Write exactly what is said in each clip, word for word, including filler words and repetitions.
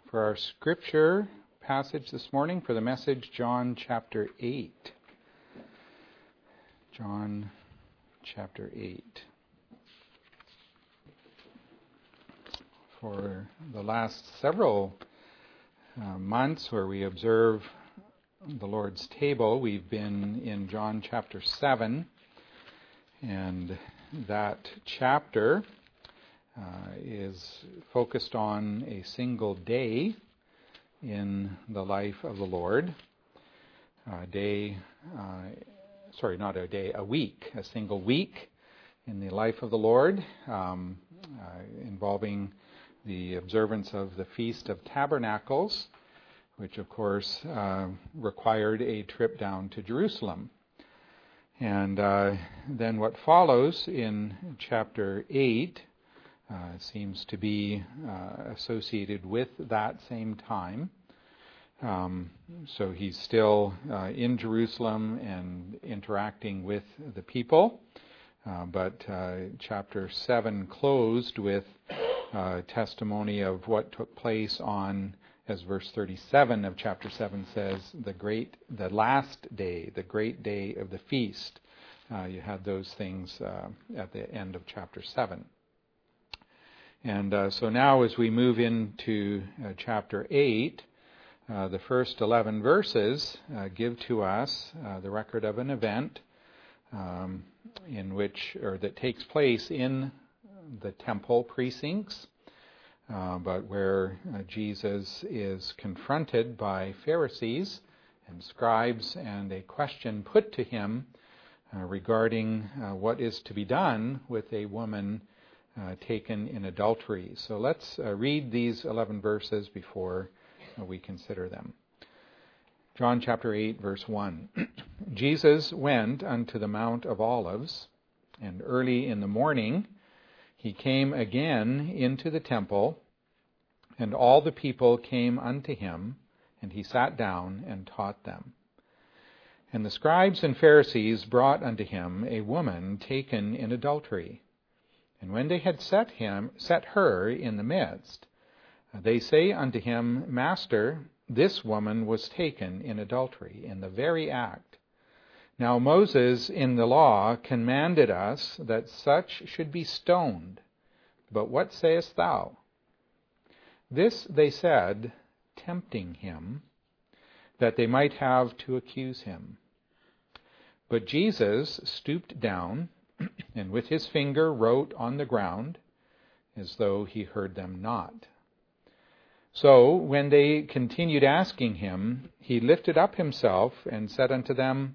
For our scripture passage this morning, for the message, John chapter eight. John chapter eight. For the last several uh, months where we observe the Lord's table, we've been in John chapter seven, and that chapter uh, is focused on a single day in the life of the Lord. A day, uh, sorry, not a day, a week, a single week in the life of the Lord, um, uh, involving the observance of the Feast of Tabernacles, which of course uh, required a trip down to Jerusalem. And uh, then what follows in chapter eight uh, seems to be uh, associated with that same time. Um, so he's still uh, in Jerusalem and interacting with the people. Uh, but uh, chapter seven closed with uh, testimony of what took place on, as verse thirty-seven of chapter seven says, the great, the last day, the great day of the feast. Uh, you had those things uh, at the end of chapter seven. And uh, so now as we move into uh, chapter eight, uh, the first eleven verses uh, give to us uh, the record of an event um, in which, or that takes place in the temple precincts, uh, but where uh, Jesus is confronted by Pharisees and scribes, and a question put to him uh, regarding uh, what is to be done with a woman uh, taken in adultery. So let's uh, read these eleven verses before uh, we consider them. John chapter eight, verse one. Jesus went unto the Mount of Olives, and early in the morning he came again into the temple, and all the people came unto him, and he sat down and taught them. And the scribes and Pharisees brought unto him a woman taken in adultery. And when they had set him, set her in the midst, they say unto him, Master, this woman was taken in adultery, in the very act. Now Moses in the law commanded us that such should be stoned. But what sayest thou? This they said, tempting him, that they might have to accuse him. But Jesus stooped down, and with his finger wrote on the ground, as though he heard them not. So when they continued asking him, he lifted up himself and said unto them,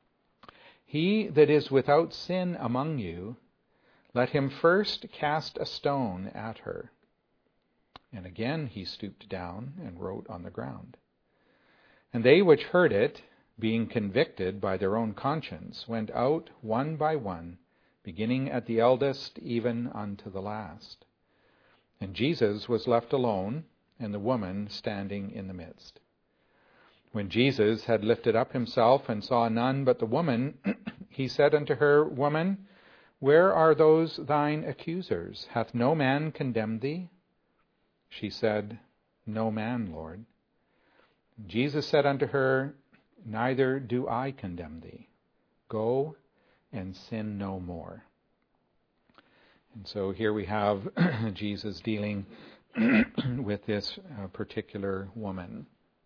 He that is without sin among you, let him first cast a stone at her. And again he stooped down and wrote on the ground. And they which heard it, being convicted by their own conscience, went out one by one, beginning at the eldest even unto the last. And Jesus was left alone, and the woman standing in the midst. When Jesus had lifted up himself and saw none but the woman, he said unto her, Woman, where are those thine accusers? Hath no man condemned thee? She said, No man, Lord. Jesus said unto her, Neither do I condemn thee. Go and sin no more. And so here we have Jesus dealing with this uh, particular woman.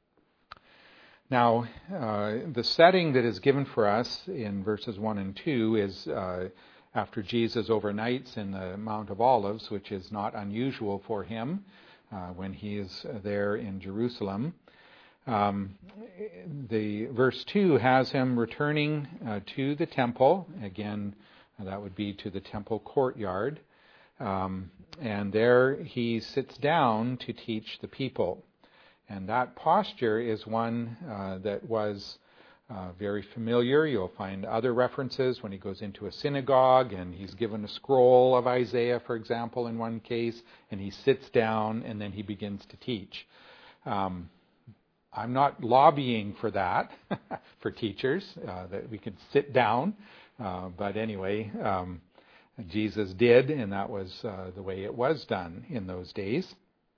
Now, uh, the setting that is given for us in verses one and two is uh, after Jesus overnights in the Mount of Olives, which is not unusual for him uh, when he is there in Jerusalem. Um, the verse two has him returning uh, to the temple. Again, that would be to the temple courtyard. Um, and there he sits down to teach the people. And that posture is one uh, that was uh, very familiar. You'll find other references when he goes into a synagogue and he's given a scroll of Isaiah, for example, in one case, and he sits down and then he begins to teach. Um, I'm not lobbying for that, for teachers, uh, that we could sit down. Uh, but anyway, um, Jesus did, and that was uh, the way it was done in those days.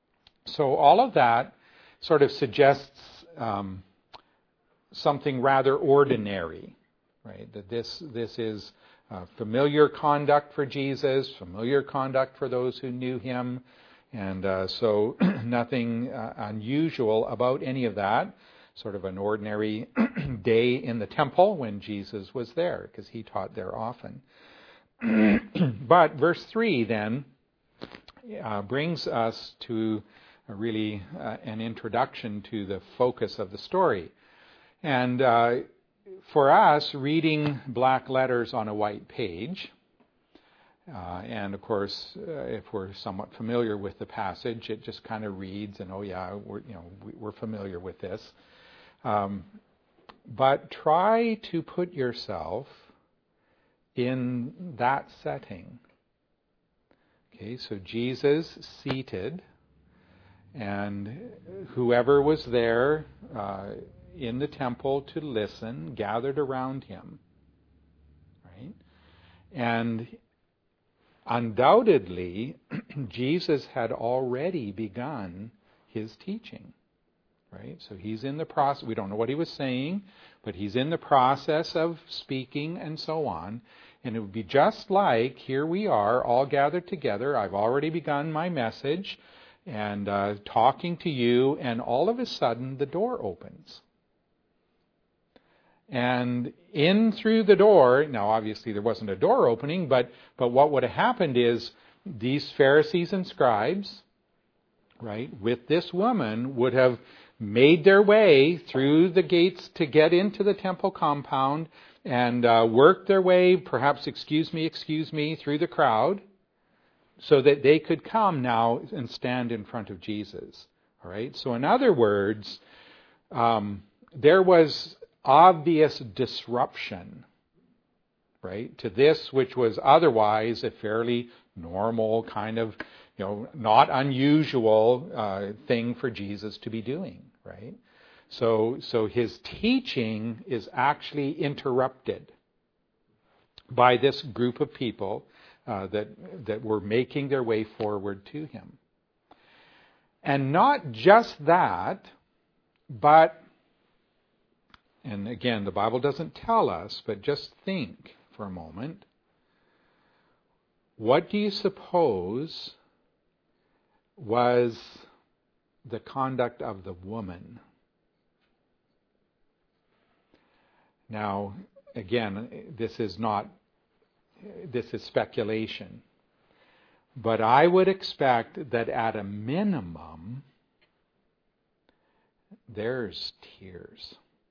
So all of that sort of suggests um, something rather ordinary, right? That this this is uh, familiar conduct for Jesus, familiar conduct for those who knew him, and uh, so nothing uh, unusual about any of that. Sort of an ordinary day in the temple when Jesus was there, because he taught there often. But verse three then uh, brings us to a really uh, an introduction to the focus of the story. And uh, for us, reading black letters on a white page, uh, and of course, uh, if we're somewhat familiar with the passage, it just kind of reads, and oh yeah, we're you know we're familiar with this. Um, but try to put yourself in that setting. Okay, so Jesus seated, and whoever was there uh, in the temple to listen gathered around him, right? And undoubtedly, Jesus had already begun his teaching. Right? So he's in the process. We don't know what he was saying, but he's in the process of speaking and so on. And it would be just like, here we are, all gathered together. I've already begun my message and uh, talking to you, and all of a sudden the door opens. And in through the door, now obviously there wasn't a door opening, but, but what would have happened is these Pharisees and scribes, right, with this woman would have made their way through the gates to get into the temple compound and uh, worked their way, perhaps, excuse me, excuse me, through the crowd so that they could come now and stand in front of Jesus. All right. So in other words, um, there was obvious disruption, right, to this which was otherwise a fairly normal kind of, you know, not unusual uh, thing for Jesus to be doing, right? So, so his teaching is actually interrupted by this group of people uh, that that were making their way forward to him. And not just that, but, and again, the Bible doesn't tell us, but just think for a moment. What do you suppose was the conduct of the woman? Now, again, this is not, this is speculation. But I would expect that at a minimum, there's tears.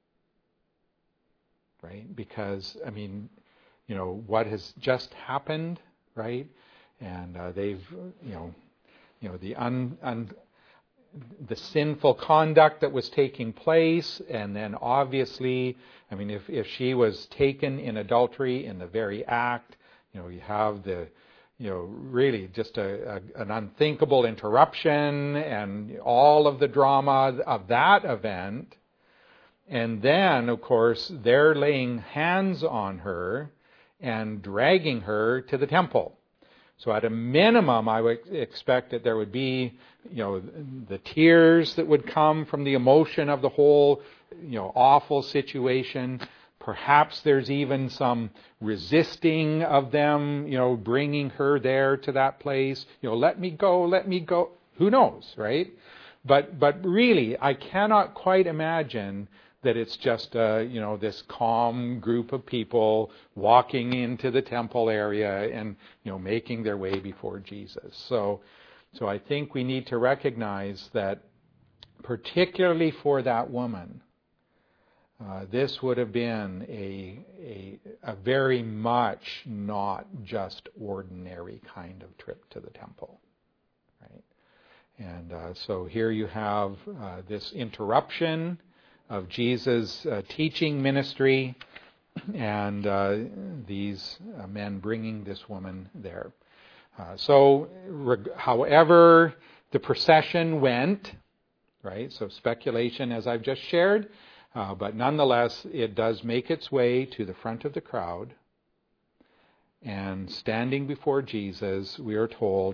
Right? Because, I mean, you know, what has just happened, right? And uh, they've, you know, you know, the un, un, the sinful conduct that was taking place, and then obviously, I mean, if, if she was taken in adultery in the very act, you know, you have the, you know, really just a, a, an unthinkable interruption and all of the drama of that event. And then, of course, they're laying hands on her and dragging her to the temple. So at a minimum, I would expect that there would be, you know, the tears that would come from the emotion of the whole, you know, awful situation. Perhaps there's even some resisting of them, you know, bringing her there to that place. You know, let me go, let me go. Who knows, right? But but really, I cannot quite imagine that it's just, uh, you know, this calm group of people walking into the temple area and, you know, making their way before Jesus. So, so I think we need to recognize that, particularly for that woman, uh, this would have been a, a a very much not just ordinary kind of trip to the temple, right? And uh, so here you have uh, this interruption of Jesus' uh, teaching ministry, and uh, these uh, men bringing this woman there. Uh, so, reg- however the procession went, right? So speculation, as I've just shared, uh, but nonetheless, it does make its way to the front of the crowd. And standing before Jesus, we are told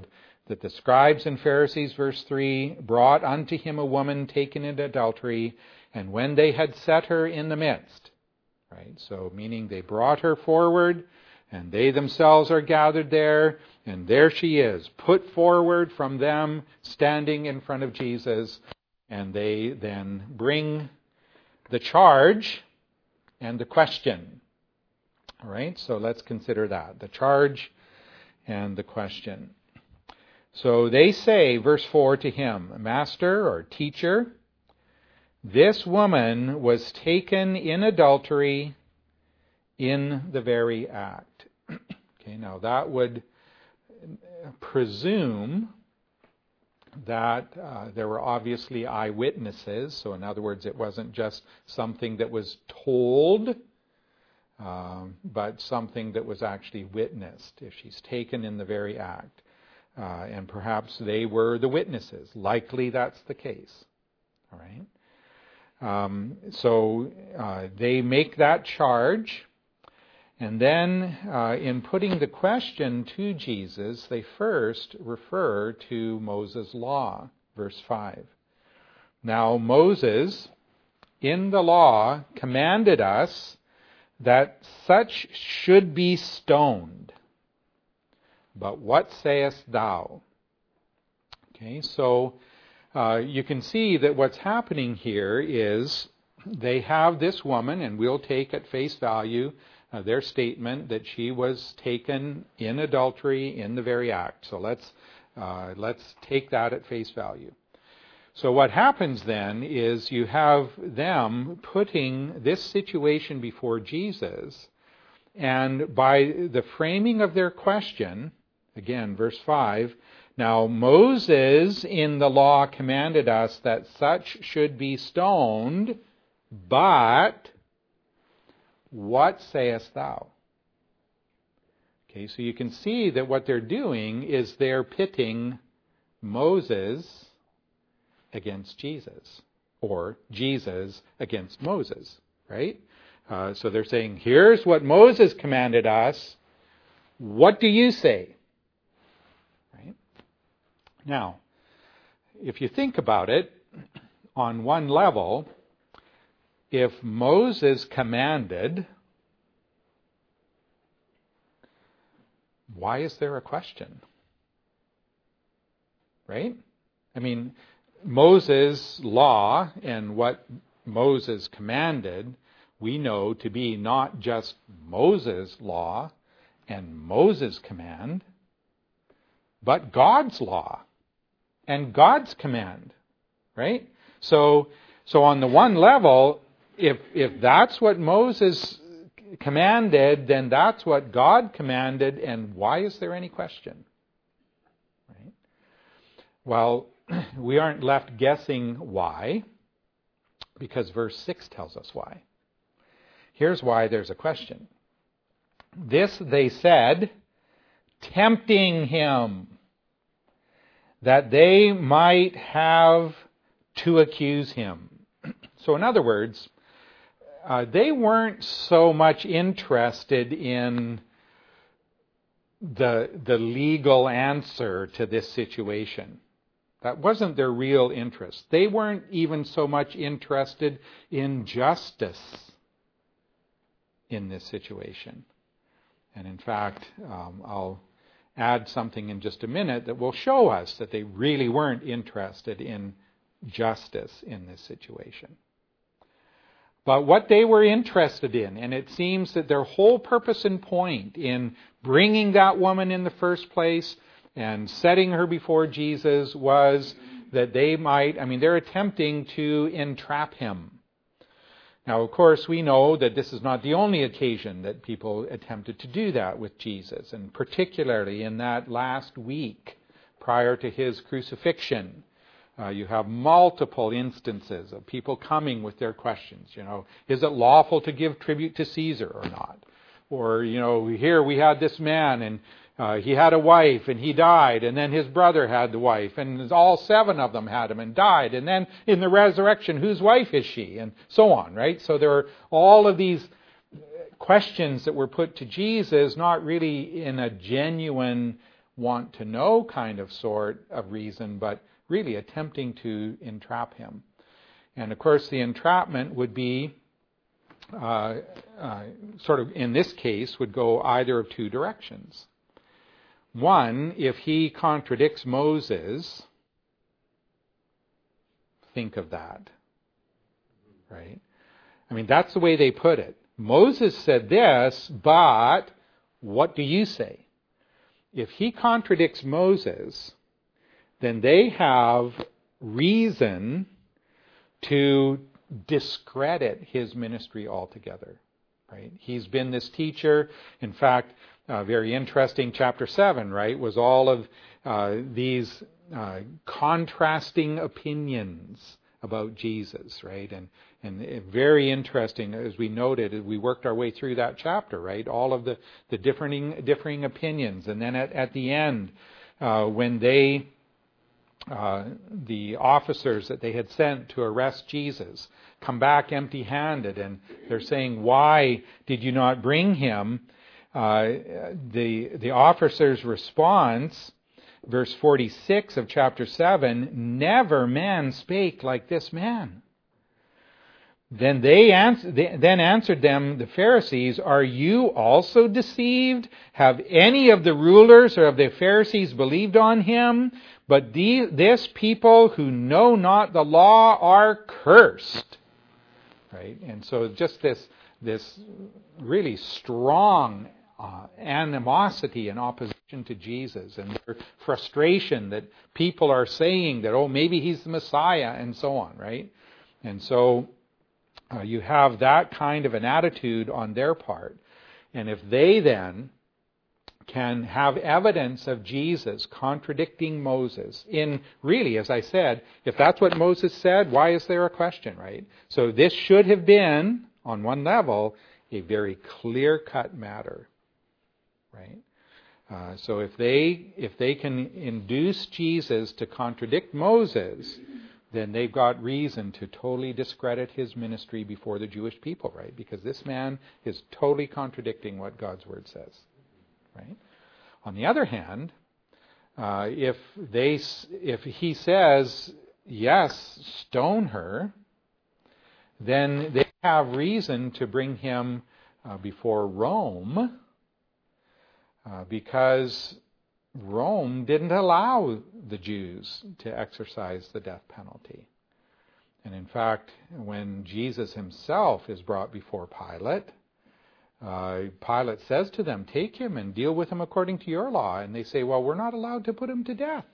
that the scribes and Pharisees, verse three, brought unto him a woman taken in adultery, and when they had set her in the midst, right? So meaning they brought her forward, and they themselves are gathered there, and there she is, put forward from them, standing in front of Jesus, and they then bring the charge and the question. All right, so let's consider that, the charge and the question. So they say, verse four, to him, Master or teacher, this woman was taken in adultery in the very act. Okay, now that would presume that uh, there were obviously eyewitnesses. So in other words, it wasn't just something that was told, um, but something that was actually witnessed, if she's taken in the very act. Uh, and perhaps they were the witnesses. Likely that's the case. All right. Um, so uh, they make that charge. And then uh, in putting the question to Jesus, they first refer to Moses' law, verse five. Now Moses, in the law, commanded us that such should be stoned. But what sayest thou? Okay, so uh, you can see that what's happening here is they have this woman, and we'll take at face value Uh, their statement that she was taken in adultery in the very act. So let's uh, let's take that at face value. So what happens then is you have them putting this situation before Jesus, and by the framing of their question, again, verse five, now Moses in the law commanded us that such should be stoned, but what sayest thou? Okay, so you can see that what they're doing is they're pitting Moses against Jesus, or Jesus against Moses, right? Uh, so they're saying, here's what Moses commanded us. What do you say? Right? Now, if you think about it, on one level, if Moses commanded, why is there a question? Right? I mean, Moses' law and what Moses commanded, we know to be not just Moses' law and Moses' command, but God's law and God's command. Right? So, so on the one level, If if that's what Moses commanded, then that's what God commanded, and why is there any question? Right? Well, we aren't left guessing why, because verse six tells us why. Here's why there's a question. This they said, tempting him, that they might have to accuse him. So in other words, Uh, they weren't so much interested in the, the legal answer to this situation. That wasn't their real interest. They weren't even so much interested in justice in this situation. And in fact, um, I'll add something in just a minute that will show us that they really weren't interested in justice in this situation. But what they were interested in, and it seems that their whole purpose and point in bringing that woman in the first place and setting her before Jesus was that they might, I mean, they're attempting to entrap him. Now, of course, we know that this is not the only occasion that people attempted to do that with Jesus, and particularly in that last week prior to his crucifixion. Uh, you have multiple instances of people coming with their questions. You know, is it lawful to give tribute to Caesar or not? Or, you know, here we had this man and uh, he had a wife and he died, and then his brother had the wife, and all seven of them had him and died. And then in the resurrection, whose wife is she? And so on, right? So there are all of these questions that were put to Jesus, not really in a genuine want to know kind of sort of reason, but really attempting to entrap him. And of course, the entrapment would be, uh, uh, sort of in this case, would go either of two directions. One, if he contradicts Moses, think of that, right? I mean, that's the way they put it. Moses said this, but what do you say? If he contradicts Moses, then they have reason to discredit his ministry altogether, right? He's been this teacher. In fact, uh, very interesting, chapter seven, right, was all of uh, these uh, contrasting opinions about Jesus, right? And and very interesting, as we noted, we worked our way through that chapter, right? All of the, the differing differing opinions. And then at, at the end, uh, when they, uh, the officers that they had sent to arrest Jesus, come back empty-handed, and they're saying, why did you not bring him? Uh, the the officer's response, verse forty-six of chapter seven, never man spake like this man. Then they ans- they then answered them, the Pharisees, are you also deceived? Have any of the rulers or of the Pharisees believed on him? But the, this people who know not the law are cursed. Right? And so just this, this really strong uh, animosity and opposition to Jesus, and their frustration that people are saying that, oh, maybe he's the Messiah, and so on, right? And so Uh, you have that kind of an attitude on their part. And if they then can have evidence of Jesus contradicting Moses in, really, as I said, if that's what Moses said, why is there a question, right? So this should have been, on one level, a very clear-cut matter, right? Uh, so if they if they can induce Jesus to contradict Moses, then they've got reason to totally discredit his ministry before the Jewish people, right? Because this man is totally contradicting what God's word says, right? On the other hand, uh, if they, if he says, yes, stone her, then they have reason to bring him uh, before Rome, uh, because Rome didn't allow the Jews to exercise the death penalty. And in fact, when Jesus himself is brought before Pilate, uh, Pilate says to them, take him and deal with him according to your law. And they say, well, we're not allowed to put him to death.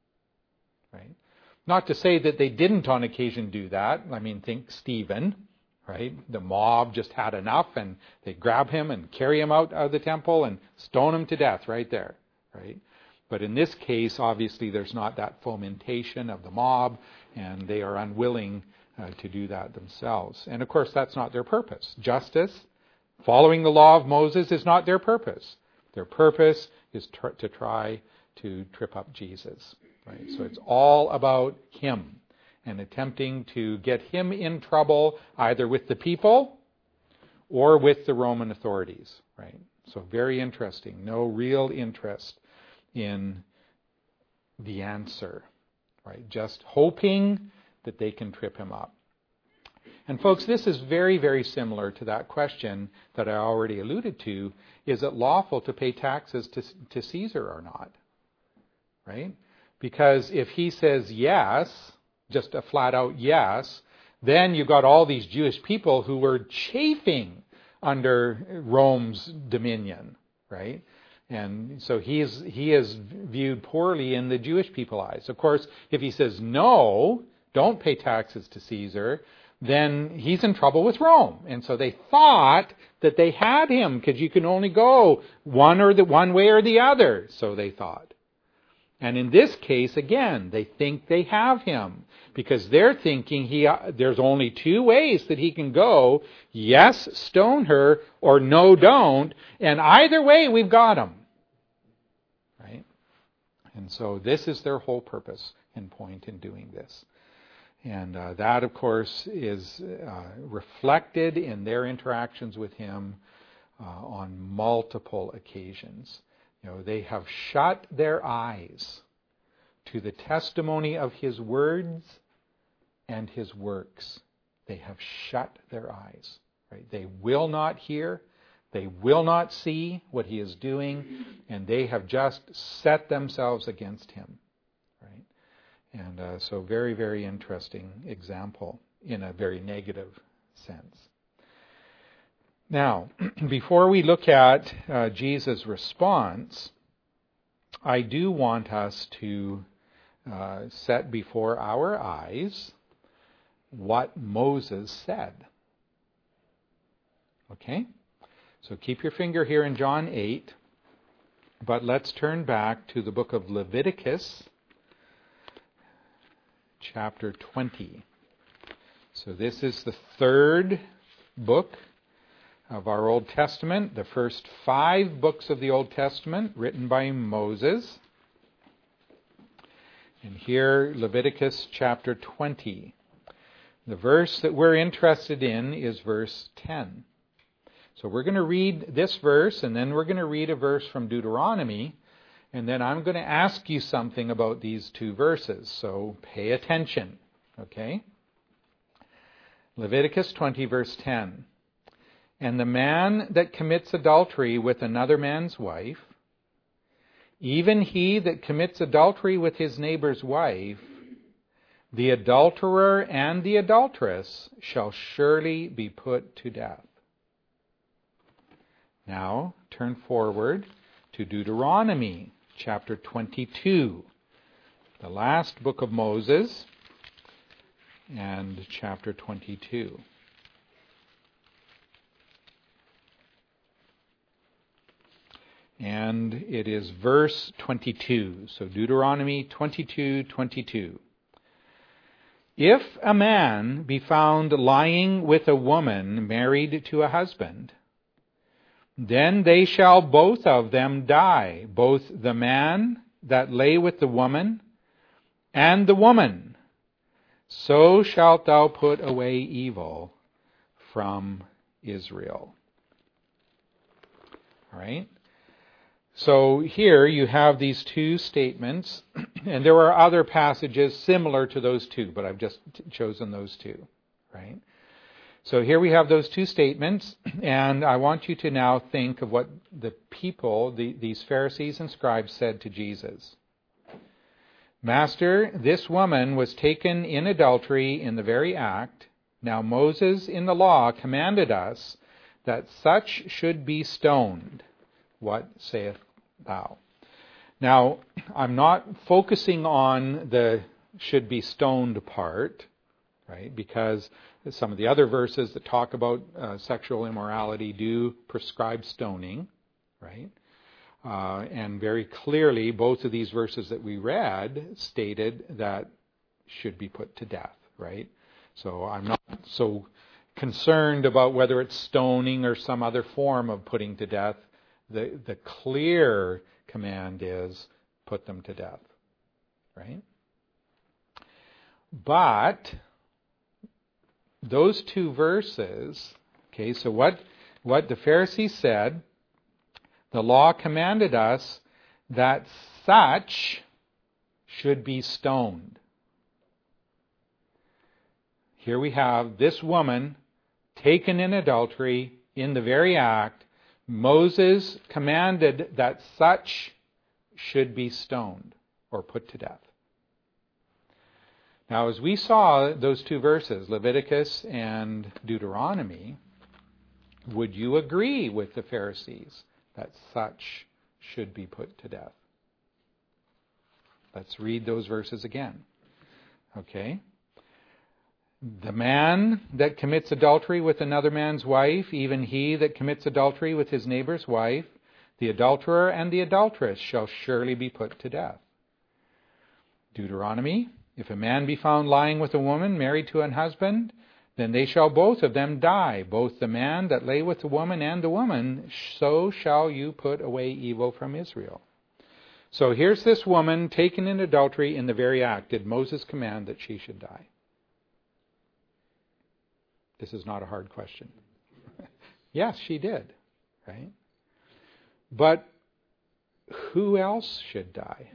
Right? Not to say that they didn't on occasion do that. I mean, think Stephen, right? The mob just had enough, and they grab him and carry him out of the temple and stone him to death right there, right? But in this case, obviously, there's not that fomentation of the mob, and they are unwilling uh, to do that themselves. And of course, that's not their purpose. Justice, following the law of Moses, is not their purpose. Their purpose is tr- to try to trip up Jesus. Right? So it's all about him and attempting to get him in trouble either with the people or with the Roman authorities. Right? So very interesting. No real interest in the answer, right? Just hoping that they can trip him up. And folks, this is very, very similar to that question that I already alluded to. Is it lawful to pay taxes to, to Caesar or not? Right? Because if he says yes, just a flat out yes, then you've got all these Jewish people who were chafing under Rome's dominion, right? And so he is, he is viewed poorly in the Jewish people's eyes. Of course, if he says, no, don't pay taxes to Caesar, then he's in trouble with Rome. And so they thought that they had him, because you can only go one or the one way or the other, so they thought. And in this case, again, they think they have him, because they're thinking he uh, there's only two ways that he can go. Yes, stone her, or no, don't. And either way, we've got him. Right? And so this is their whole purpose and point in doing this. And uh, that, of course, is uh, reflected in their interactions with him uh, on multiple occasions. You know, they have shut their eyes to the testimony of his words and his works. They have shut their eyes. Right? They will not hear. They will not see what he is doing, and they have just set themselves against him. Right? And uh, so very, very interesting example in a very negative sense. Now, before we look at uh, Jesus' response, I do want us to uh, set before our eyes what Moses said. Okay? So keep your finger here in John eight, but let's turn back to the book of Leviticus, chapter twenty. So this is the third book of our Old Testament, the first five books of the Old Testament written by Moses. And here, Leviticus chapter twenty. The verse that we're interested in is verse ten. So we're going to read this verse, and then we're going to read a verse from Deuteronomy, and then I'm going to ask you something about these two verses. So pay attention, okay? Leviticus twenty, verse ten. And the man that commits adultery with another man's wife, even he that commits adultery with his neighbor's wife, the adulterer and the adulteress shall surely be put to death. Now, turn forward to Deuteronomy chapter twenty-two, the last book of Moses, and chapter twenty-two. And it is verse twenty-two. So Deuteronomy twenty-two, twenty-two. If a man be found lying with a woman married to a husband, then they shall both of them die, both the man that lay with the woman and the woman. So shalt thou put away evil from Israel. All right? So here you have these two statements, and there are other passages similar to those two, but I've just chosen those two, right? So here we have those two statements, and I want you to now think of what the people, the, these Pharisees and scribes, said to Jesus. Master, this woman was taken in adultery in the very act. Now Moses in the law commanded us that such should be stoned. What sayest thou? Now, I'm not focusing on the should be stoned part, right? Because some of the other verses that talk about uh, sexual immorality do prescribe stoning, right? Uh, and very clearly, both of these verses that we read stated that should be put to death, right? So I'm not so concerned about whether it's stoning or some other form of putting to death. The, the clear command is put them to death, right? But those two verses, okay, so what, what the Pharisees said, the law commanded us that such should be stoned. Here we have this woman taken in adultery in the very act. Moses commanded that such should be stoned or put to death. Now, as we saw those two verses, Leviticus and Deuteronomy, would you agree with the Pharisees that such should be put to death? Let's read those verses again. Okay. The man that commits adultery with another man's wife, even he that commits adultery with his neighbor's wife, the adulterer and the adulteress shall surely be put to death. Deuteronomy, if a man be found lying with a woman married to an husband, then they shall both of them die, both the man that lay with the woman and the woman, so shall you put away evil from Israel. So here's this woman taken in adultery in the very act. Did Moses command that she should die? This is not a hard question. Yes, she did, right? But who else should die?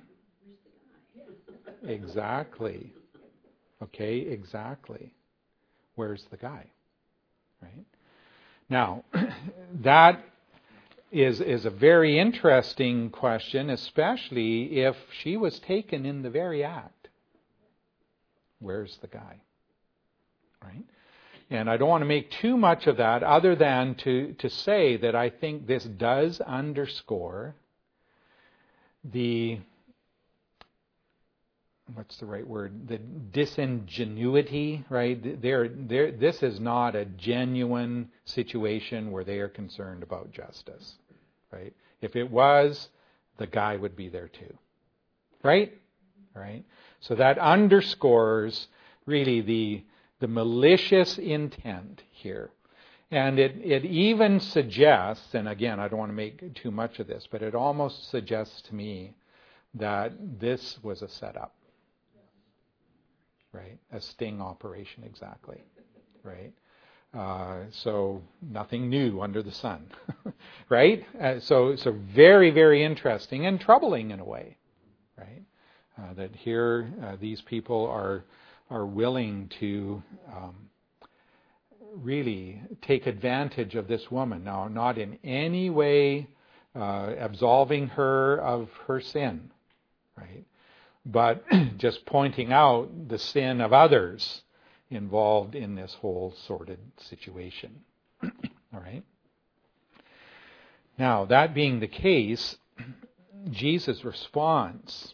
Exactly. Okay, exactly. Where's the guy? Right? Now, that is is a very interesting question, especially if she was taken in the very act. Where's the guy? Right? And I don't want to make too much of that other than to, to say that I think this does underscore the, what's the right word, the disingenuity, right? They're, they're, this is not a genuine situation where they are concerned about justice, right? If it was, the guy would be there too, right? Right? So that underscores really the the malicious intent here. And it, it even suggests, and again, I don't want to make too much of this, but it almost suggests to me that this was a setup. Right? A sting operation, exactly. Right? Uh, so nothing new under the sun. Right? Uh, so, so very, very interesting and troubling in a way. Right? Uh, that here uh, these people are are willing to um, really take advantage of this woman. Now, not in any way uh, absolving her of her sin, right? But just pointing out the sin of others involved in this whole sordid situation. All right? Now, that being the case, Jesus' response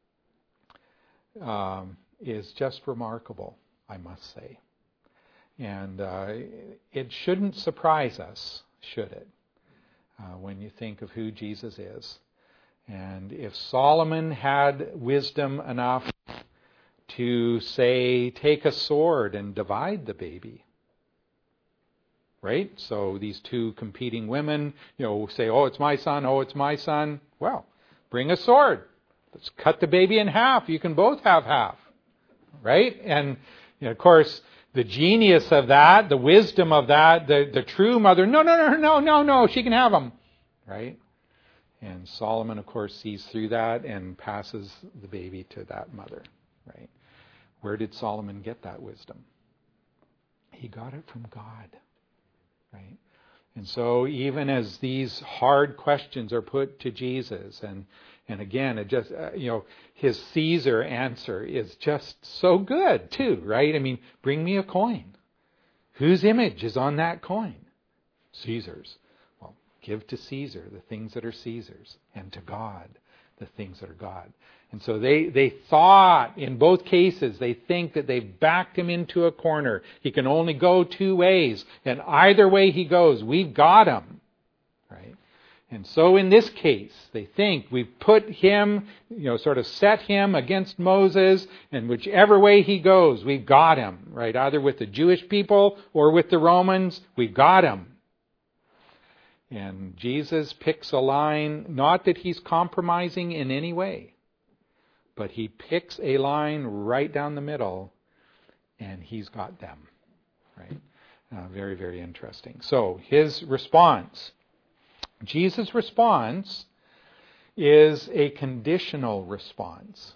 um, is just remarkable, I must say. And uh, it shouldn't surprise us, should it, uh, when you think of who Jesus is. And if Solomon had wisdom enough to say, take a sword and divide the baby, right? So these two competing women, you know, say, oh, it's my son, oh, it's my son. Well, bring a sword. Let's cut the baby in half. You can both have half. Right? And you know, of course, the genius of that, the wisdom of that, the, the true mother, no, no, no, no, no, no, she can have them. Right? And Solomon, of course, sees through that and passes the baby to that mother. Right? Where did Solomon get that wisdom? He got it from God. Right? And so even as these hard questions are put to Jesus, and and again, it just, uh, you know, his Caesar answer is just so good too, right? I mean, bring me a coin. Whose image is on that coin? Caesar's. Well, give to Caesar the things that are Caesar's, and to God the things that are God. And so they, they thought, in both cases, they think that they've backed him into a corner. He can only go two ways, and either way he goes, we've got him. Right? And so in this case, they think we've put him, you know, sort of set him against Moses, and whichever way he goes, we've got him, right? Either with the Jewish people or with the Romans, we've got him. And Jesus picks a line, not that he's compromising in any way, but he picks a line right down the middle, and he's got them, right? Uh, very, very interesting. So his response. Jesus' response is a conditional response.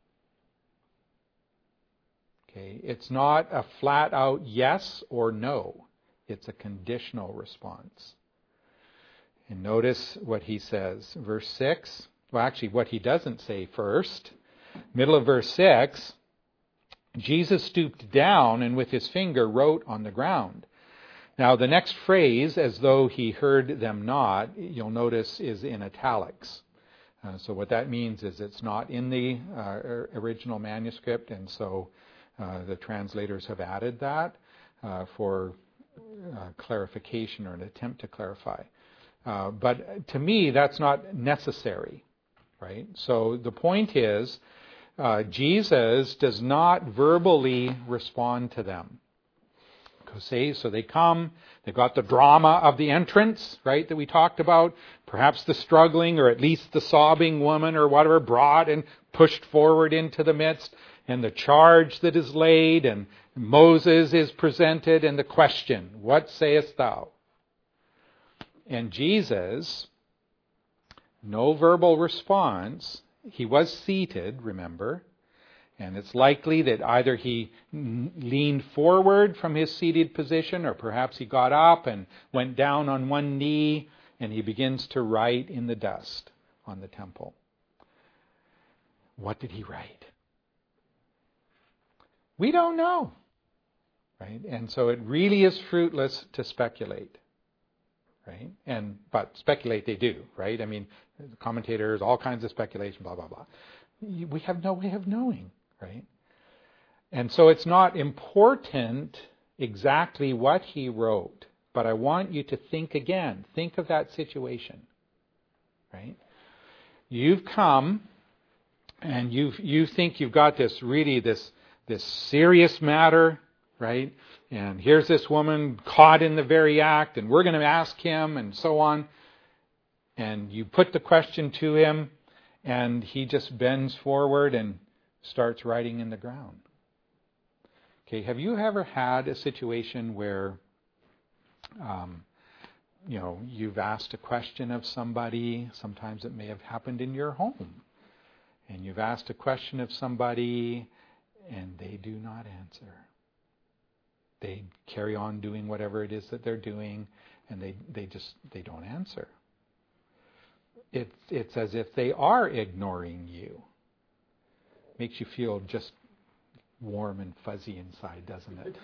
Okay, it's not a flat out yes or no. It's a conditional response. And notice what he says. Verse six. Well, actually, what he doesn't say first. Middle of verse six. Jesus stooped down and with his finger wrote on the ground. Now, the next phrase, as though he heard them not, you'll notice is in italics. Uh, so what that means is it's not in the uh, original manuscript, and so uh, the translators have added that uh, for uh, clarification or an attempt to clarify. Uh, but to me, that's not necessary, right? So the point is, uh, Jesus does not verbally respond to them. See, so they come, they've got the drama of the entrance, right, that we talked about. Perhaps the struggling or at least the sobbing woman or whatever brought and pushed forward into the midst, and the charge that is laid, and Moses is presented, and the question, what sayest thou? And Jesus No verbal response. He was seated, remember. And it's likely that either he leaned forward from his seated position, or perhaps he got up and went down on one knee, and he begins to write in the dust on the temple. What did he write? We don't know. Right? And so it really is fruitless to speculate. Right? And but speculate they do, right? I mean, commentators, all kinds of speculation, blah, blah, blah. We have no way of knowing. Right? And so it's not important exactly what he wrote, but I want you to think again. Think of that situation. Right? You've come and you you think you've got this really this this serious matter, right? And here's this woman caught in the very act, and we're going to ask him and so on. And you put the question to him, and he just bends forward and starts writing in the ground. Okay, have you ever had a situation where, um, you know, you've asked a question of somebody? Sometimes it may have happened in your home. And you've asked a question of somebody, and they do not answer. They carry on doing whatever it is that they're doing, and they, they just, they don't answer. It, it's as if they are ignoring you. Makes you feel just warm and fuzzy inside, doesn't it?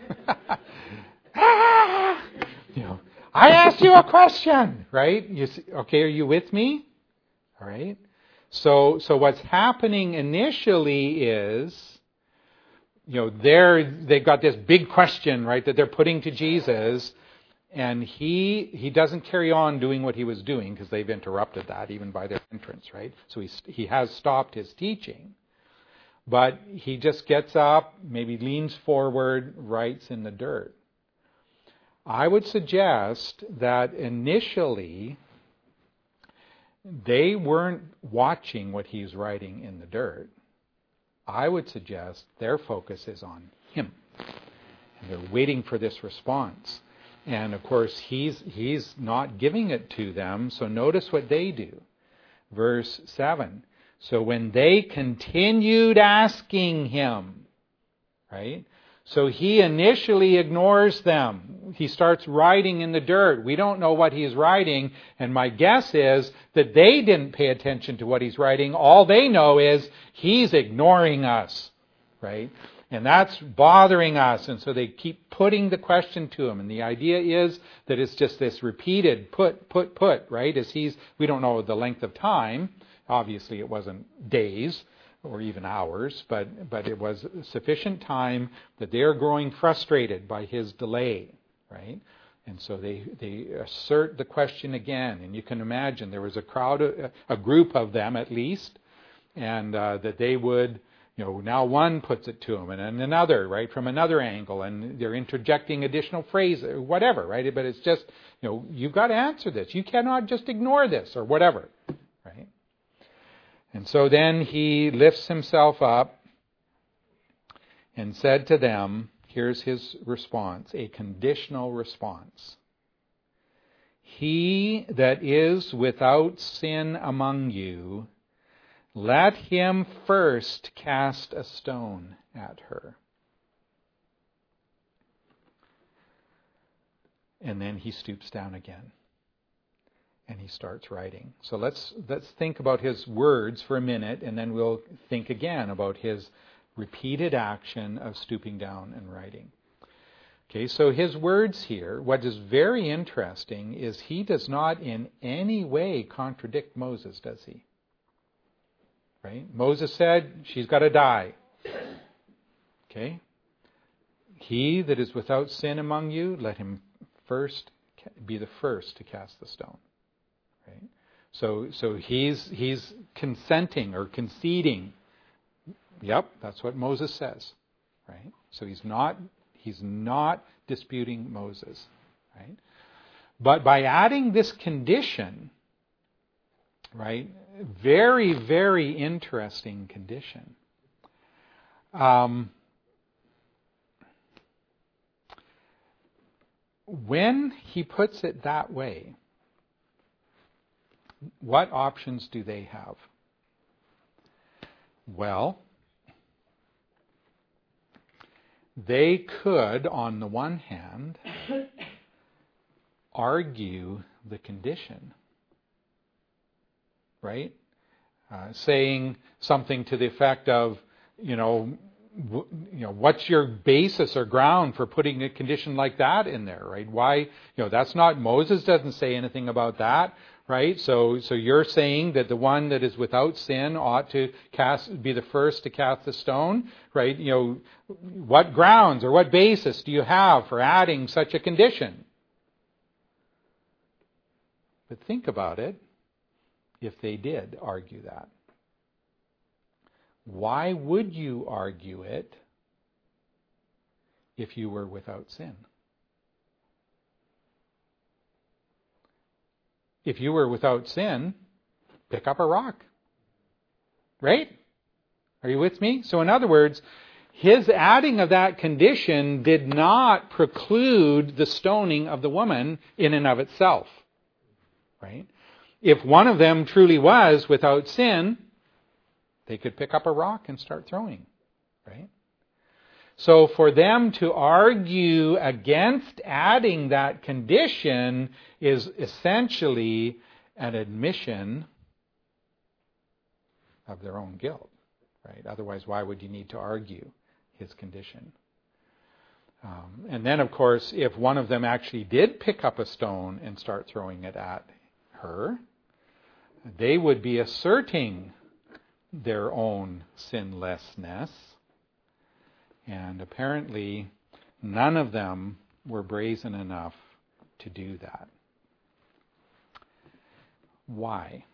ah! You know, I asked you a question, right? You see, okay, are you with me? All right. So, so what's happening initially is, you know, they're they've got this big question, right, that they're putting to Jesus, and he he doesn't carry on doing what he was doing because they've interrupted that even by their entrance, right? So he he has stopped his teaching. But he just gets up, maybe leans forward, writes in the dirt. I would suggest that initially they weren't watching what he's writing in the dirt. I would suggest their focus is on him. And they're waiting for this response. And of course, he's he's not giving it to them, so notice what they do. Verse seven. So when they continued asking him, right? So he initially ignores them. He starts writing in the dirt. We don't know what he's writing, and my guess is that they didn't pay attention to what he's writing. All they know is he's ignoring us, right? And that's bothering us, and so they keep putting the question to him. And the idea is that it's just this repeated put, put, put, right? As he's, we don't know the length of time. Obviously, it wasn't days or even hours, but but it was sufficient time that they are growing frustrated by his delay, right? And so they, they assert the question again. And you can imagine there was a crowd, a, a group of them at least, and uh, that they would, you know, now one puts it to him, and then another, right, from another angle, and they're interjecting additional phrases, whatever, right? But it's just, you know, you've got to answer this. You cannot just ignore this or whatever, right? And so then he lifts himself up and said to them, here's his response, a conditional response. He that is without sin among you, let him first cast a stone at her. And then he stoops down again. And he starts writing. So let's let's think about his words for a minute, and then we'll think again about his repeated action of stooping down and writing. Okay, so his words here, what is very interesting is he does not in any way contradict Moses, does he? Right? Moses said, she's got to die. Okay? He that is without sin among you, let him first be the first to cast the stone. Right? So so he's he's consenting or conceding. Yep, that's what Moses says. Right? So he's not he's not disputing Moses. Right? But by adding this condition, right, very, very interesting condition. Um, when he puts it that way, what options do they have? Well, they could, on the one hand, argue the condition, right? Uh, saying something to the effect of, you know, w- you know, what's your basis or ground for putting a condition like that in there, right? Why, you know, that's not, Moses doesn't say anything about that, right? So, so you're saying that the one that is without sin ought to cast, be the first to cast the stone, right? You know, what grounds or what basis do you have for adding such a condition? But think about it, if they did argue that. Why would you argue it if you were without sin? If you were without sin, pick up a rock. Right? Are you with me? So in other words, his adding of that condition did not preclude the stoning of the woman in and of itself. Right? If one of them truly was without sin, they could pick up a rock and start throwing. Right? So for them to argue against adding that condition is essentially an admission of their own guilt, right? Otherwise, why would you need to argue his condition? Um, and then, of course, if one of them actually did pick up a stone and start throwing it at her, they would be asserting their own sinlessness. And apparently, none of them were brazen enough to do that. Why?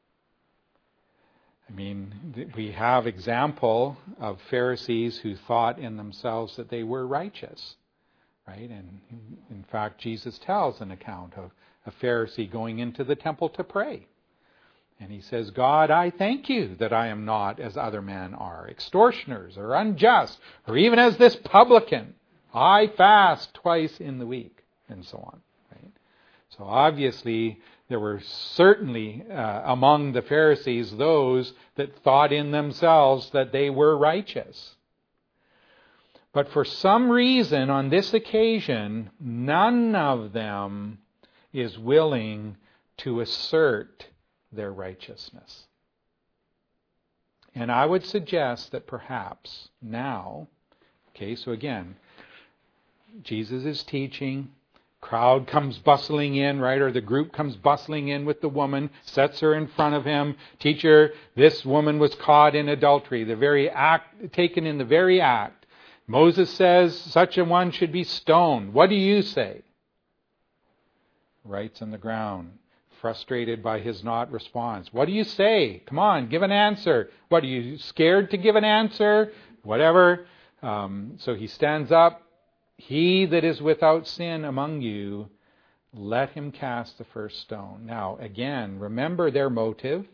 I mean, we have example of Pharisees who thought in themselves that they were righteous, right? And in fact, Jesus tells an account of a Pharisee going into the temple to pray. And he says, God, I thank you that I am not as other men are, extortioners or unjust, or even as this publican. I fast twice in the week, and so on. Right? So obviously, there were certainly uh, among the Pharisees those that thought in themselves that they were righteous. But for some reason, on this occasion, none of them is willing to assert their righteousness. And I would suggest that perhaps now, okay, so again, Jesus is teaching, crowd comes bustling in, right, or the group comes bustling in with the woman, sets her in front of him. Teacher, this woman was caught in adultery, the very act, taken in the very act. Moses says such a one should be stoned. What do you say? Writes on the ground, frustrated by his not response. What do you say? Come on, give an answer. What, are you scared to give an answer? Whatever. Um, so he stands up. He that is without sin among you, let him cast the first stone. Now, again, remember their motive.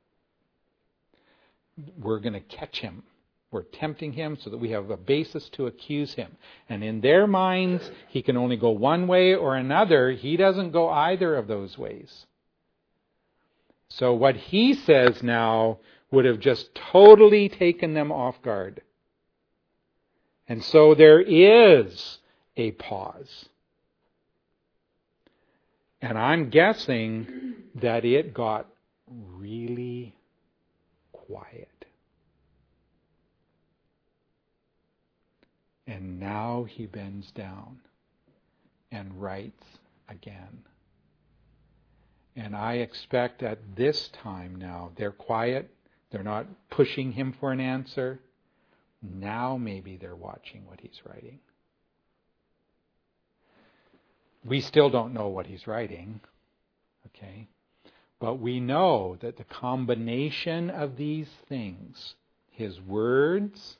We're going to catch him. We're tempting him so that we have a basis to accuse him. And in their minds, he can only go one way or another. He doesn't go either of those ways. So what he says now would have just totally taken them off guard. And so there is a pause. And I'm guessing that it got really quiet. And now he bends down and writes again. And I expect at this time now, they're quiet. They're not pushing him for an answer. Now maybe they're watching what he's writing. We still don't know what he's writing. Okay? But we know that the combination of these things, his words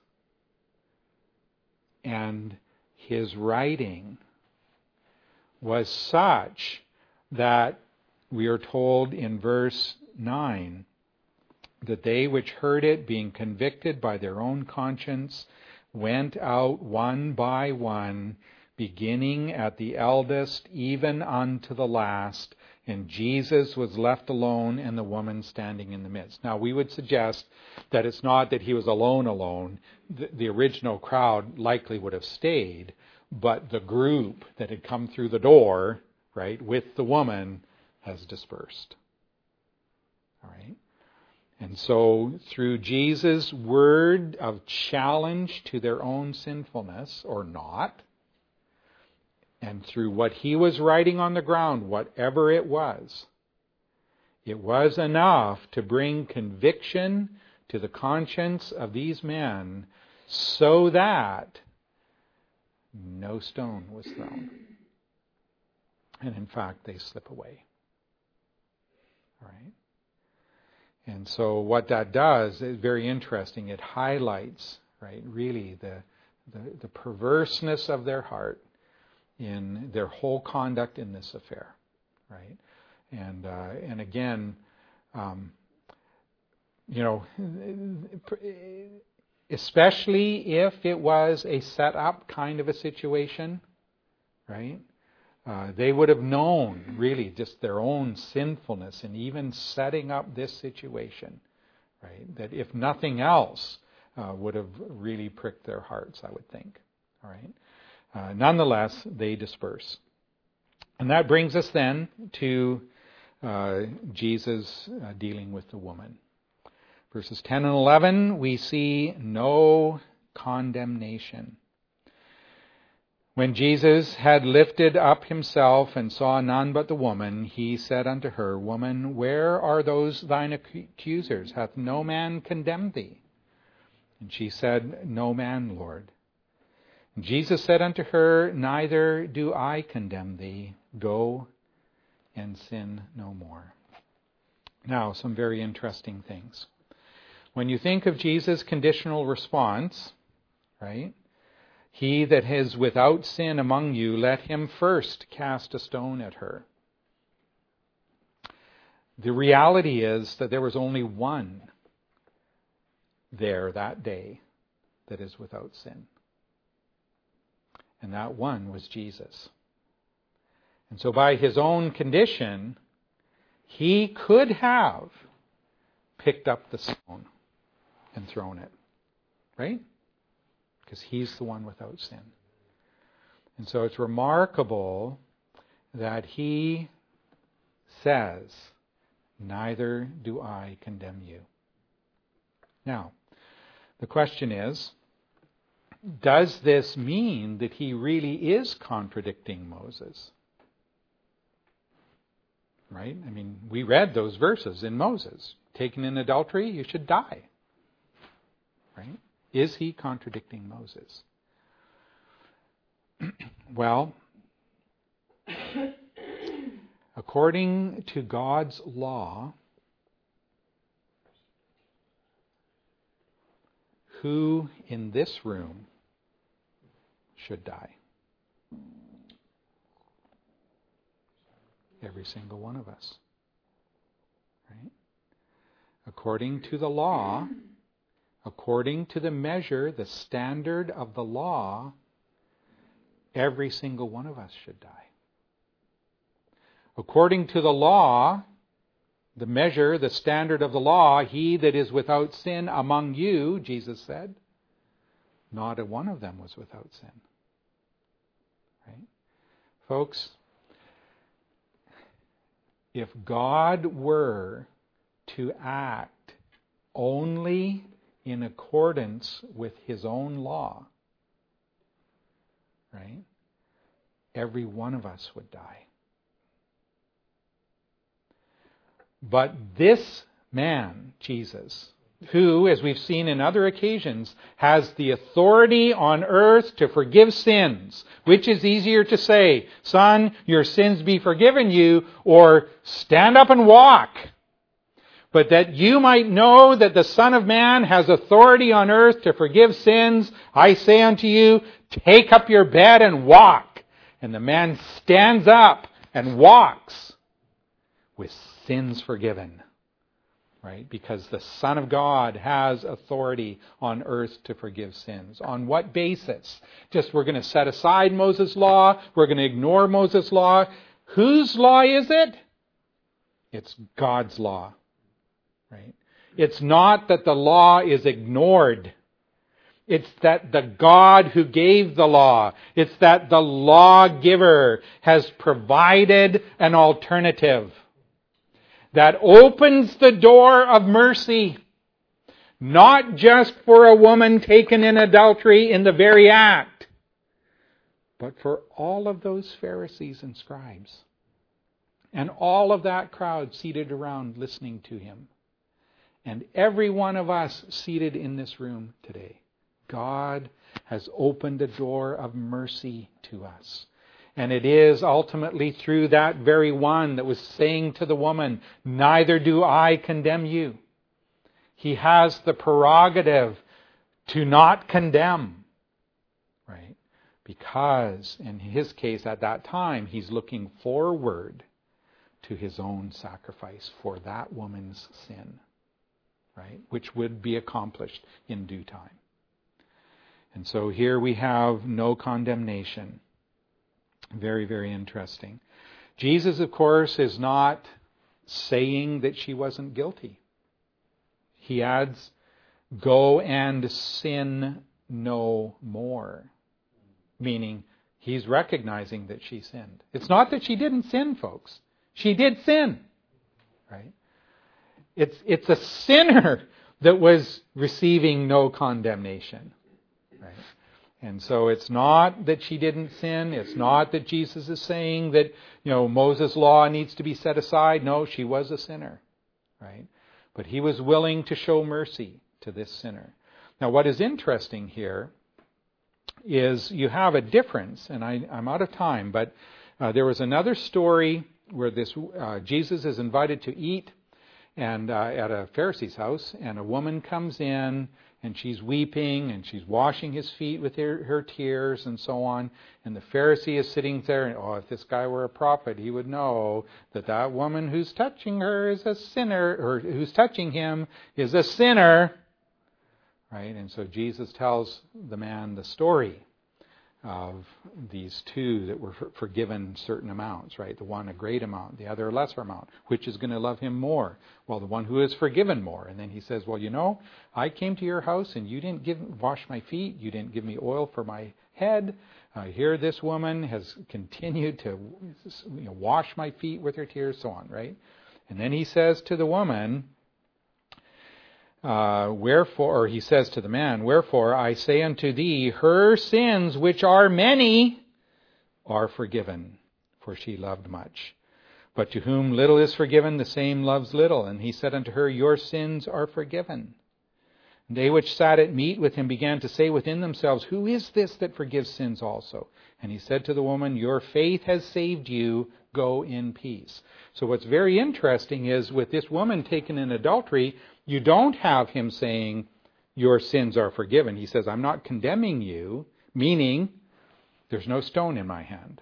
and his writing, was such that we are told in verse nine that they which heard it, being convicted by their own conscience, went out one by one, beginning at the eldest even unto the last, and Jesus was left alone and the woman standing in the midst. Now, we would suggest that it's not that he was alone alone. The, the original crowd likely would have stayed, but the group that had come through the door, right, with the woman has dispersed. All right? And so through Jesus' word of challenge to their own sinfulness, or not, and through what he was writing on the ground, whatever it was, it was enough to bring conviction to the conscience of these men so that no stone was thrown. And in fact, they slip away. All right? And so what that does is very interesting. It highlights, right, really the, the, the perverseness of their heart in their whole conduct in this affair, right? And uh, and again, um, you know, especially if it was a set-up kind of a situation, right? Uh, they would have known, really, just their own sinfulness in even setting up this situation, right? That if nothing else uh, would have really pricked their hearts, I would think, all right? Uh, nonetheless, they disperse. And that brings us then to uh, Jesus uh, dealing with the woman. Verses ten and eleven, we see no condemnation. When Jesus had lifted up himself and saw none but the woman, he said unto her, Woman, where are those thine accusers? Hath no man condemned thee? And she said, No man, Lord. And Jesus said unto her, Neither do I condemn thee. Go and sin no more. Now, some very interesting things. When you think of Jesus' conditional response, right? He that is without sin among you, let him first cast a stone at her. The reality is that there was only one there that day that is without sin. And that one was Jesus. And so by his own condition, he could have picked up the stone and thrown it. Right? Because he's the one without sin. And so it's remarkable that he says, Neither do I condemn you. Now, the question is, does this mean that he really is contradicting Moses? Right? I mean, we read those verses in Moses. Taken in adultery, you should die. Right? Is he contradicting Moses? Well, according to God's law, who in this room should die? Every single one of us. Right? According to the law, according to the measure, the standard of the law, every single one of us should die. According to the law, the measure, the standard of the law, he that is without sin among you, Jesus said, not a one of them was without sin. Right? Folks, if God were to act only in accordance with his own law, right, every one of us would die. But this man, Jesus, who, as we've seen in other occasions, has the authority on earth to forgive sins. Which is easier to say, Son, your sins be forgiven you, or stand up and walk. But that you might know that the Son of Man has authority on earth to forgive sins, I say unto you, take up your bed and walk. And the man stands up and walks with sins forgiven. Right? Because the Son of God has authority on earth to forgive sins. On what basis? Just we're going to set aside Moses' law. We're going to ignore Moses' law. Whose law is it? It's God's law, right? It's not that the law is ignored. It's that the God who gave the law, it's that the lawgiver has provided an alternative that opens the door of mercy, not just for a woman taken in adultery in the very act, but for all of those Pharisees and scribes and all of that crowd seated around listening to him. And every one of us seated in this room today. God has opened a door of mercy to us. And it is ultimately through that very one that was saying to the woman, neither do I condemn you. He has the prerogative to not condemn. Right? Because in his case at that time, he's looking forward to his own sacrifice for that woman's sin. Right? Which would be accomplished in due time. And so here we have no condemnation. Very, very interesting. Jesus, of course, is not saying that she wasn't guilty. He adds, go and sin no more. Meaning, he's recognizing that she sinned. It's not that she didn't sin, folks. She did sin. Right? It's, it's a sinner that was receiving no condemnation. Right? And so it's not that she didn't sin. It's not that Jesus is saying that, you know, Moses' law needs to be set aside. No, she was a sinner. Right? But he was willing to show mercy to this sinner. Now, what is interesting here is you have a difference, and I, I'm out of time, but uh, there was another story where this uh, Jesus is invited to eat and uh, at a Pharisee's house, and a woman comes in, and she's weeping, and she's washing his feet with her, her tears, and so on. And the Pharisee is sitting there, and oh, if this guy were a prophet, he would know that that woman who's touching her is a sinner, or who's touching him is a sinner. Right? And so Jesus tells the man the story of these two that were forgiven certain amounts, right? The one a great amount, the other a lesser amount. Which is going to love him more? Well, the one who is forgiven more. And then he says, well, you know, I came to your house and you didn't give, wash my feet. You didn't give me oil for my head. Uh, here this woman has continued to, you know, wash my feet with her tears, so on, right? And then he says to the woman, Uh, wherefore, or he says to the man, wherefore I say unto thee, her sins, which are many, are forgiven, for she loved much. But to whom little is forgiven, the same loves little. And he said unto her, your sins are forgiven. And they which sat at meat with him began to say within themselves, who is this that forgives sins also? And he said to the woman, your faith has saved you. Go in peace. So what's very interesting is with this woman taken in adultery, you don't have him saying, your sins are forgiven. He says, I'm not condemning you, meaning there's no stone in my hand.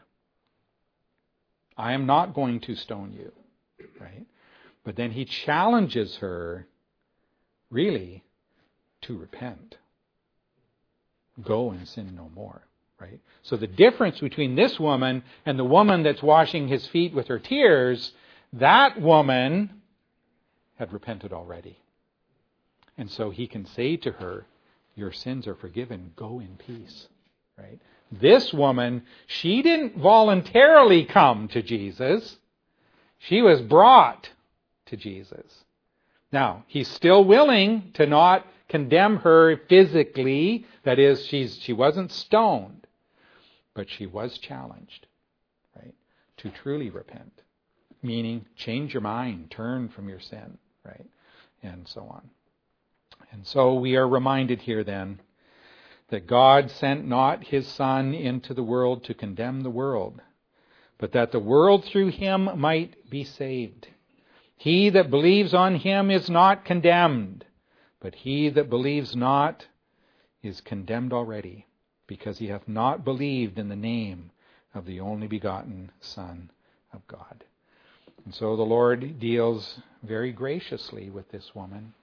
I am not going to stone you. Right? But then he challenges her, really, to repent. Go and sin no more. Right? So the difference between this woman and the woman that's washing his feet with her tears, that woman had repented already. And so he can say to her, your sins are forgiven, go in peace. Right? This woman, she didn't voluntarily come to Jesus. She was brought to Jesus. Now, he's still willing to not condemn her physically. That is, she's she wasn't stoned. But she was challenged, right, to truly repent. Meaning, change your mind, turn from your sin, right, and so on. And so we are reminded here then that God sent not his Son into the world to condemn the world, but that the world through him might be saved. He that believes on him is not condemned, but he that believes not is condemned already, because he hath not believed in the name of the only begotten Son of God. And so the Lord deals very graciously with this woman,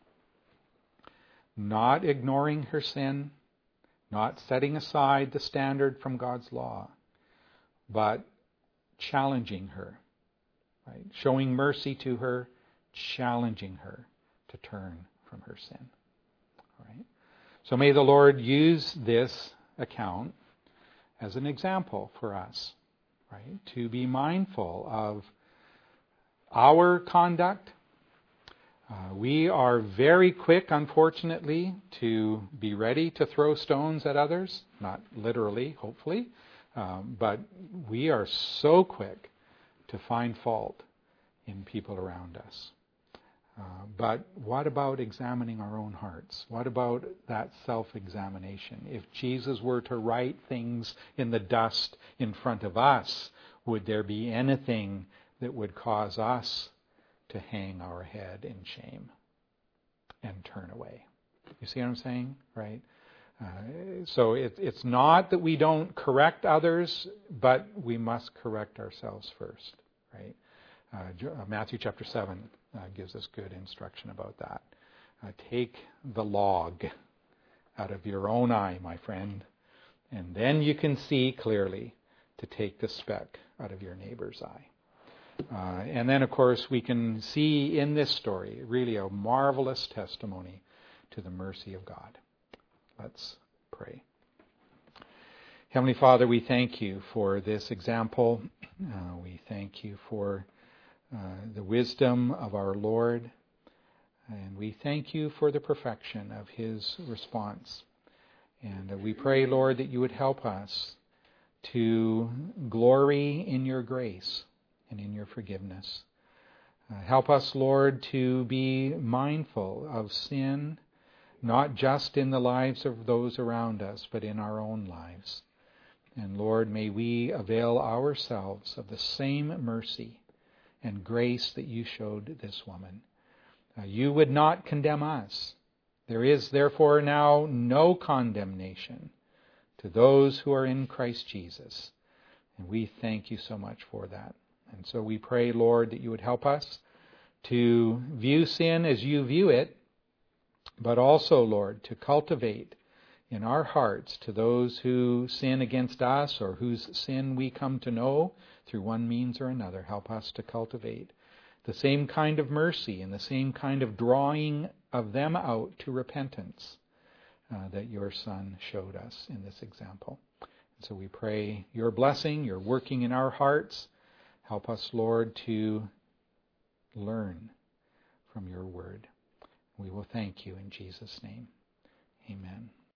not ignoring her sin, not setting aside the standard from God's law, but challenging her, right? Showing mercy to her, challenging her to turn from her sin. All right? So may the Lord use this account as an example for us, right? To be mindful of our conduct. Uh, we are very quick, unfortunately, to be ready to throw stones at others. Not literally, hopefully. Um, but we are so quick to find fault in people around us. Uh, but what about examining our own hearts? What about that self-examination? If Jesus were to write things in the dust in front of us, would there be anything that would cause us to hang our head in shame and turn away? You see what I'm saying? Right? Uh, so it, it's not that we don't correct others, but we must correct ourselves first. Right? Uh, Matthew chapter seven uh, gives us good instruction about that. Uh, take the log out of your own eye, my friend, and then you can see clearly to take the speck out of your neighbor's eye. Uh, and then, of course, we can see in this story really a marvelous testimony to the mercy of God. Let's pray. Heavenly Father, we thank you for this example. Uh, we thank you for uh, the wisdom of our Lord. And we thank you for the perfection of his response. And uh, we pray, Lord, that you would help us to glory in your grace and in your forgiveness. Uh, help us, Lord, to be mindful of sin, not just in the lives of those around us, but in our own lives. And Lord, may we avail ourselves of the same mercy and grace that you showed this woman. Uh, you would not condemn us. There is therefore now no condemnation to those who are in Christ Jesus. And we thank you so much for that. And so we pray, Lord, that you would help us to view sin as you view it, but also, Lord, to cultivate in our hearts to those who sin against us or whose sin we come to know through one means or another. Help us to cultivate the same kind of mercy and the same kind of drawing of them out to repentance uh, that your Son showed us in this example. And so we pray your blessing, your working in our hearts. Help us, Lord, to learn from your word. We will thank you in Jesus' name. Amen.